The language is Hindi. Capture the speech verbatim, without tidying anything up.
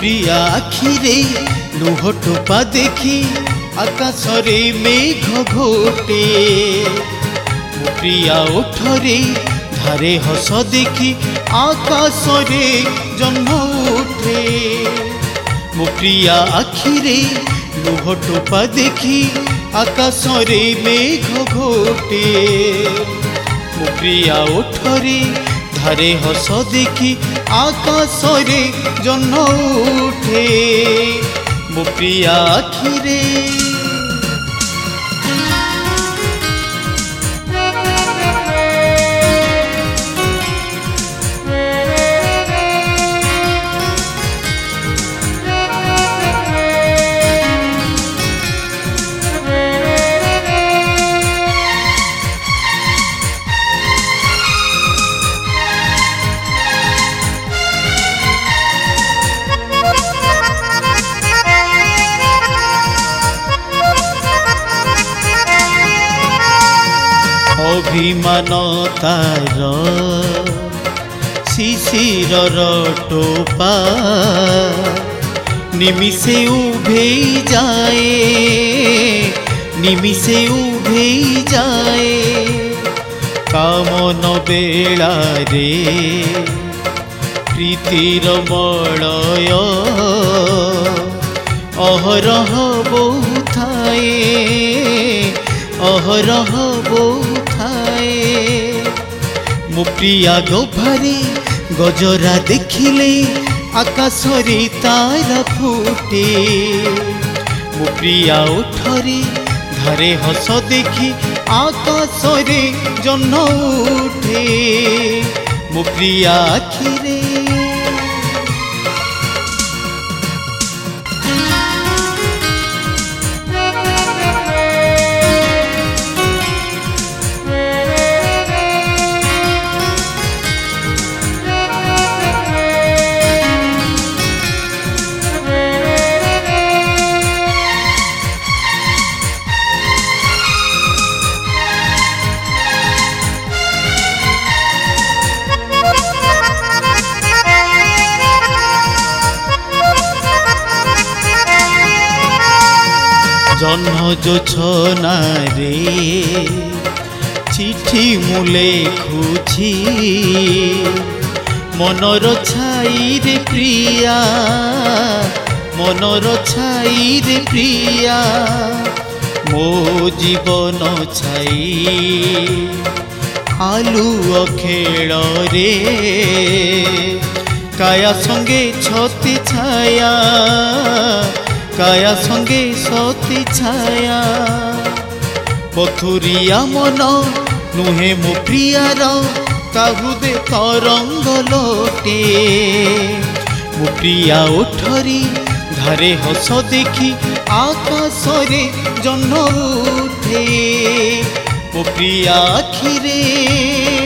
प्रिया आखिरे लुह टोपा देखी आकाश रे मेघ घोटे मो प्रिया ओठरे धारे हस देखी आकाश रे जन्म उठे मो प्रिया आखिरे लुह टोपा देखी आकाश रे मेघ घोटे मो प्रिया ओठरे धारे हस देखी आकाश रे जन्म उठे मो प्रिया आखिरे अभिमान तार शिशिर टोपा निमिषे उभे जाए निमिषे उभे जाए कामन बेला रे प्रीतिर मलय अहरह बहु थाए अहरह बहु मो प्रिया गभारे गजरा देखिले आकाश रे तारा फुटे मो प्रिया ओठरे धारे हस देखी आकाश रे जन्म उठे मो प्रिया आखिरे जन्म जो छना रे चिठी मु लेखुछि मनर छाई रे प्रिया मनर छाई रे प्रिया मो जीवन छाई आलुओ खेल रे काया संगे छति छाया काया संगे सती छाया पथुरिया मन नुहे मो प्रियार काहुदे तरंग लोटे मो प्रिया ओठरी धारे हस देखी आकाश रे जन्म उठे मो प्रिया आखिरे।